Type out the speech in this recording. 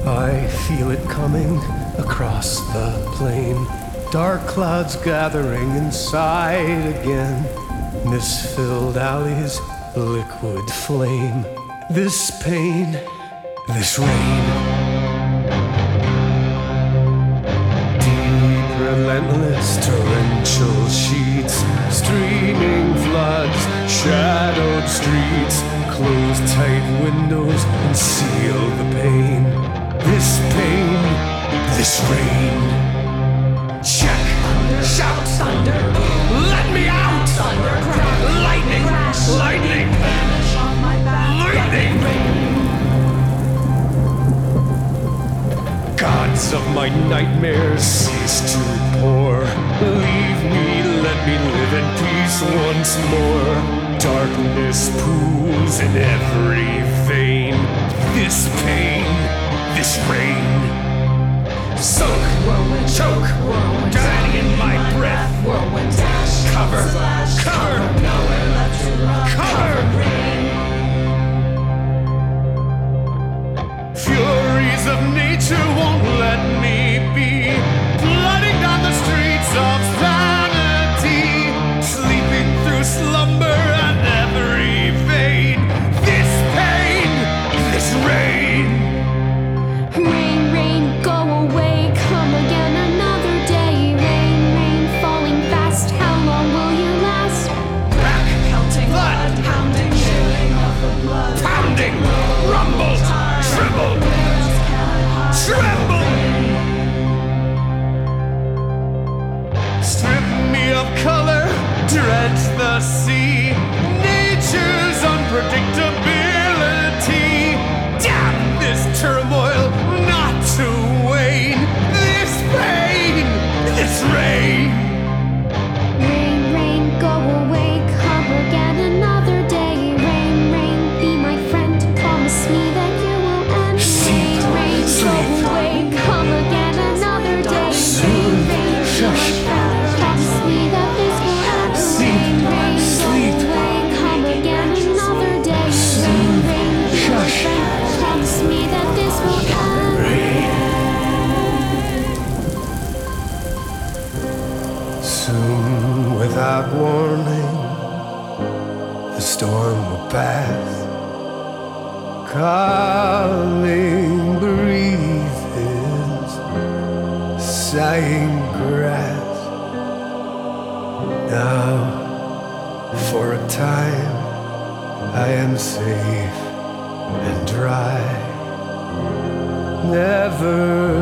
I feel it coming across the plain. Dark clouds gathering inside again. Mist-filled alleys, liquid flame. This pain, this rain. Deep, relentless, torrential sheets. Streaming floods, shadowed streets. Close tight windows and seal the pain. This pain, this rain. Check, shout, thunder, let me out! Thunder, lightning, lightning, lightning. Gods of my nightmares cease to pour. Leave me, let me live in peace once more. Darkness pools in every vein. This pain, this rain. Soak, whirlwind, choke, whirlwind, drowning in my breath. Whirlwind dash, cover, cover, nowhere left to run. Cover. Furies of nature won't let me be. Flooding down the streets of sanity, sleeping through slumber and every vein. This pain, this rain. Rain, rain, go away, come again another day. Rain, rain, falling fast, how long will you last? Crack, Pelting blood, pounding, chilling of the blood. pounding, rumble, tremble, tremble. Strip me of color, dredge the sea. Nature's unpredictability. Damn this turmoil, not to wane. This pain, this rain. Rain, rain, go away, come again another day. Rain, rain, be my friend, promise me that you will end. Sleep, Rain, rain, sleep. go away, come again another day. Soon, Rain, rain, be shush. my friend, promise me that this will end. Sleep, Rain, rain, sleep. go away, come again another day. Soon, Rain, rain, be my shush. friend, promise me that this will end. Soon, without warning, the storm will pass. Calming breezes, sighing grass. Now, for a time, I am safe and dry. Never